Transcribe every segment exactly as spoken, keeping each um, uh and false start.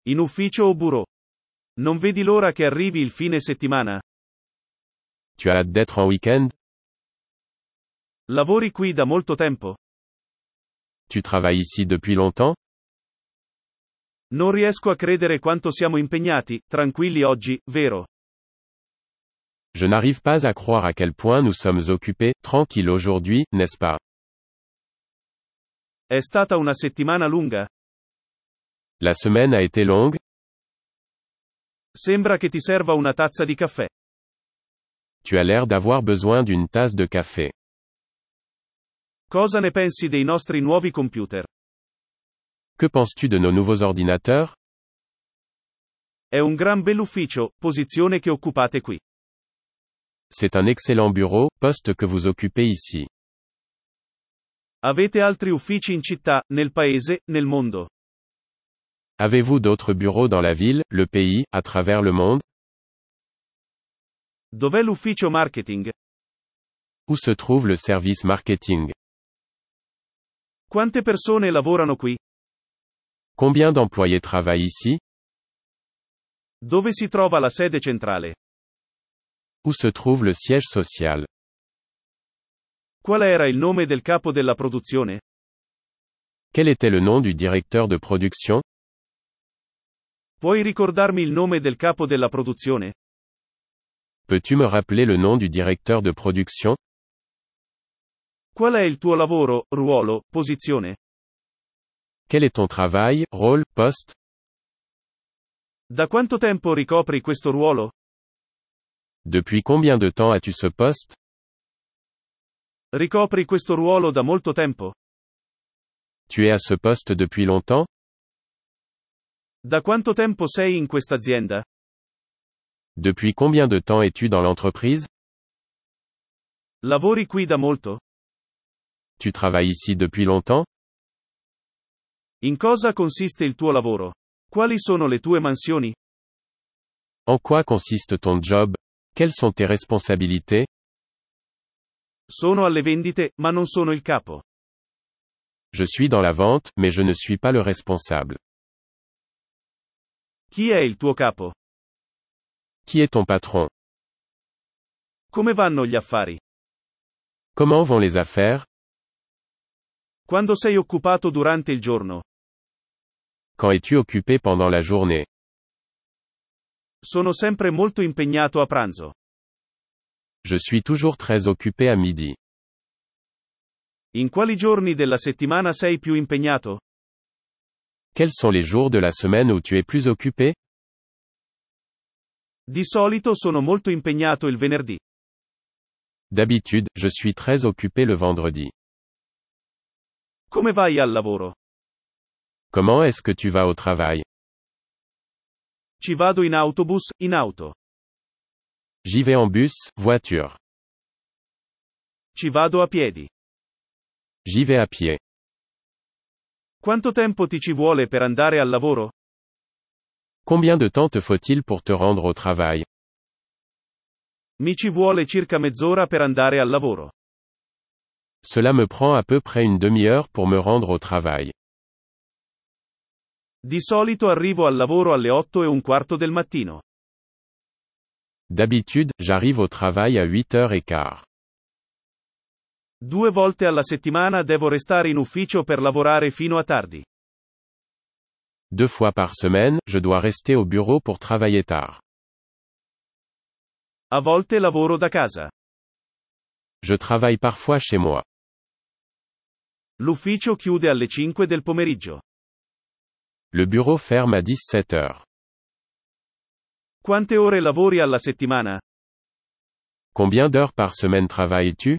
In ufficio o bureau? Non vedi l'ora che arrivi il fine settimana? Tu as hâte d'être en week-end? Lavori qui da molto tempo? Tu travailles ici depuis longtemps? Non riesco a credere quanto siamo impegnati, tranquilli oggi, vero? Je n'arrive pas à croire à quel point nous sommes occupés, tranquilles aujourd'hui, n'est-ce pas? È stata una settimana lunga? La semaine a été longue? Sembra che ti serva una tazza di caffè. Tu as l'air d'avoir besoin d'une tasse de café. Cosa ne pensi dei nostri nuovi computer? Que penses-tu de nos nouveaux ordinateurs? È un gran bell'ufficio, posizione che occupate qui. C'est un excellent bureau, poste que vous occupez ici. Avete altri uffici in città, nel paese, nel mondo? Avez-vous d'autres bureaux dans la ville, le pays, à travers le monde? Dov'è l'ufficio marketing? Où se trouve le service marketing? Quante persone lavorano qui? Combien d'employés travaillent ici? Dove si trova la sede centrale? Où se trouve le siège social? Qual era il nome del capo della produzione? Quel était le nom du directeur de production? Puoi ricordarmi il nome del capo della produzione? Peux-tu me rappeler le nom du directeur de production? Qual è il tuo lavoro, ruolo, posizione? Quel est ton travail, rôle, poste? Da quanto tempo ricopri questo ruolo? Depuis combien de temps as-tu ce poste? Ricopri questo ruolo da molto tempo? Tu es à ce poste depuis longtemps? Da quanto tempo sei in questa azienda? Depuis combien de temps es-tu dans l'entreprise? Lavori qui da molto? Tu travailles ici depuis longtemps? In cosa consiste il tuo lavoro? Quali sono le tue mansioni? En quoi consiste ton job? Quelles sont tes responsabilités? Sono alle vendite, ma non sono il capo. Je suis dans la vente, mais je ne suis pas le responsable. Chi è il tuo capo? Qui est ton patron? Come vanno gli affari? Comment vont les affaires? Quando sei occupato durante il giorno? Quand es-tu occupé pendant la journée? Sono sempre molto impegnato a pranzo. Je suis toujours très occupé à midi. In quali giorni della settimana sei più impegnato? Quels sont les jours de la semaine où tu es plus occupé? Di solito sono molto impegnato il venerdì. D'habitude, je suis très occupé le vendredi. Come vai al lavoro? Comment est-ce que tu vas au travail? Ci vado in autobus, in auto. J'y vais en bus, voiture. Ci vado a piedi. J'y vais à pied. Quanto tempo ti ci vuole per andare al lavoro? Combien de temps te faut-il pour te rendre au travail? Mi ci vuole circa mezz'ora per andare al lavoro. Cela me prend à peu près une demi-heure pour me rendre au travail. Di solito arrivo al lavoro alle otto e un quarto del mattino. D'habitude, j'arrive au travail à huit heures quinze. Due volte alla settimana devo restare in ufficio per lavorare fino a tardi. Deux fois par semaine, je dois rester au bureau pour travailler tard. A volte lavoro da casa. Je travaille parfois chez moi. L'ufficio chiude alle cinque del pomeriggio. Le bureau ferme à dix-sept heures. Quante ore lavori alla settimana? Combien d'heures par semaine travailles-tu?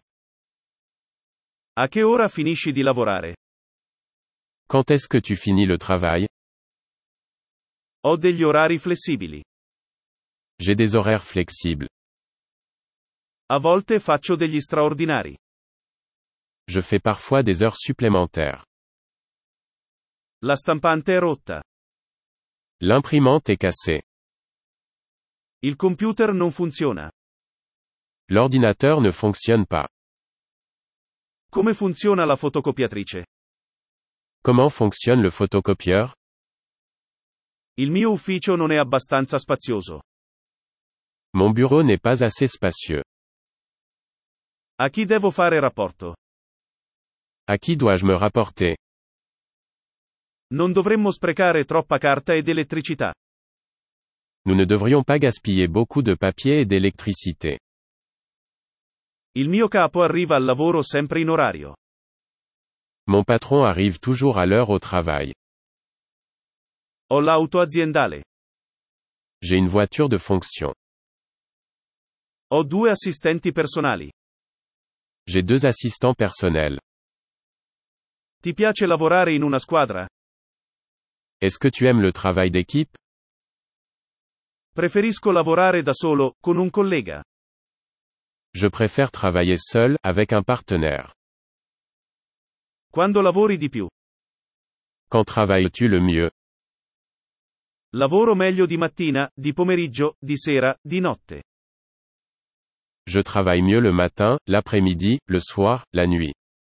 A che ora finisci di lavorare? Quand est-ce que tu finis le travail? Ho degli orari flessibili. J'ai des horaires flexibles. A volte faccio degli straordinari. Je fais parfois des heures supplémentaires. La stampante è rotta. L'imprimante est cassée. Il computer non funziona. L'ordinateur ne fonctionne pas. Come funziona la fotocopiatrice? Comment fonctionne le photocopieur? Il mio ufficio non è abbastanza spazioso. Mon bureau n'est pas assez spacieux. A chi devo fare rapporto? À qui dois-je me rapporter? Non dovremmo sprecare troppa carta ed elettricità. Nous ne devrions pas gaspiller beaucoup de papier et d'électricité. Il mio capo arriva al lavoro sempre in orario. Mon patron arrive toujours à l'heure au travail. Ho l'auto aziendale. J'ai une voiture de fonction. Ho due assistenti personali. J'ai deux assistants personnels. Ti piace lavorare in una squadra? Est-ce que tu aimes le travail d'équipe? Preferisco lavorare da solo, con un collega. Je préfère travailler seul, avec un partenaire. Quando lavori di più? Quand travailles-tu le mieux? Lavoro meglio di mattina, di pomeriggio, di sera, di notte. Je travaille mieux le matin, l'après-midi, le soir, la nuit.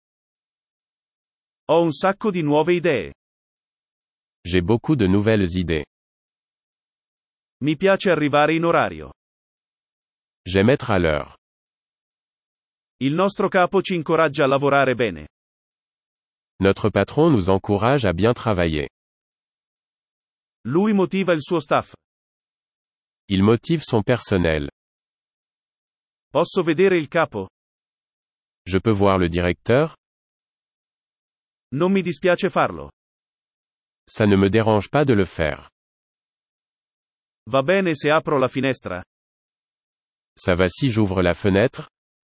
Ho un sacco di nuove idee. J'ai beaucoup de nouvelles idées. Mi piace arrivare in orario. J'aime être à l'heure. Il nostro capo ci incoraggia a lavorare bene. Notre patron nous encourage à bien travailler. Lui motiva il suo staff. Il motive son personnel. Posso vedere il capo? Je peux voir le directeur? Non mi dispiace farlo. Ça ne me dérange pas de le faire. Va bene se apro la finestra? Ça va si j'ouvre la fenêtre?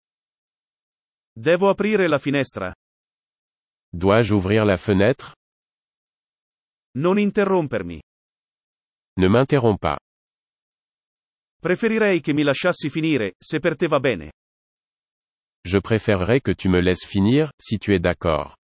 Devo aprire la finestra. Dois-je ouvrir la fenêtre? Non interrompermi. Ne m'interromps pas. Preferirei che mi lasciassi finire, se per te va bene. Je préférerais que tu me laisses finir, si tu es d'accord.